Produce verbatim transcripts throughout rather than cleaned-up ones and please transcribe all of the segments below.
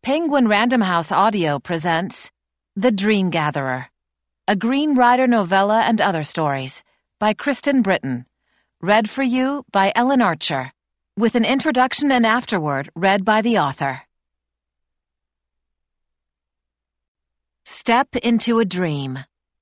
Penguin Random House Audio presents The Dream Gatherer, a Green Rider novella and other stories by Kristen Britton, read for you by Ellen Archer, with an introduction and afterword read by the author. Step into a dream.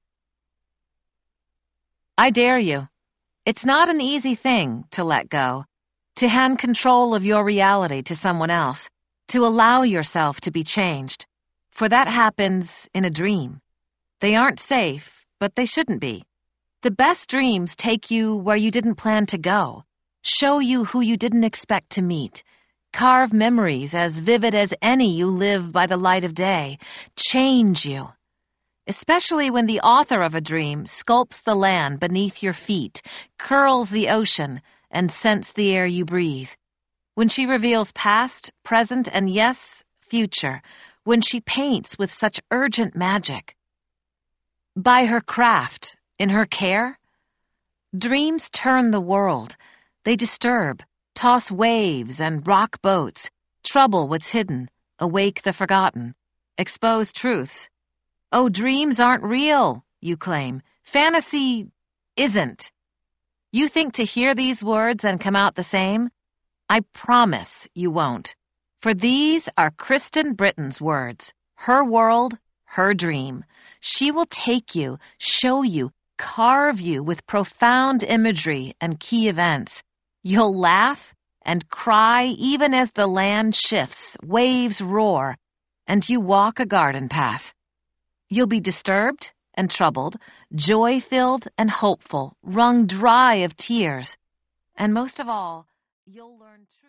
I dare you. It's not an easy thing to let go, to hand control of your reality to someone else, to allow yourself to be changed. For that happens in a dream. They aren't safe, but they shouldn't be. The best dreams take you where you didn't plan to go, show you who you didn't expect to meet, carve memories as vivid as any you live by the light of day, change you. Especially when the author of a dream sculpts the land beneath your feet, curls the ocean, and scents the air you breathe. When she reveals past, present, and yes, future, when she paints with such urgent magic. By her craft, in her care, dreams turn the world. They disturb, toss waves and rock boats, trouble what's hidden, awake the forgotten, expose truths. Oh, dreams aren't real, you claim. Fantasy isn't. You think to hear these words and come out the same? I promise you won't. For these are Kristen Britton's words. Her world, her dream. She will take you, show you, carve you with profound imagery and key events. You'll laugh and cry even as the land shifts, waves roar, and you walk a garden path. You'll be disturbed and troubled, joy-filled and hopeful, wrung dry of tears. And most of all, you'll learn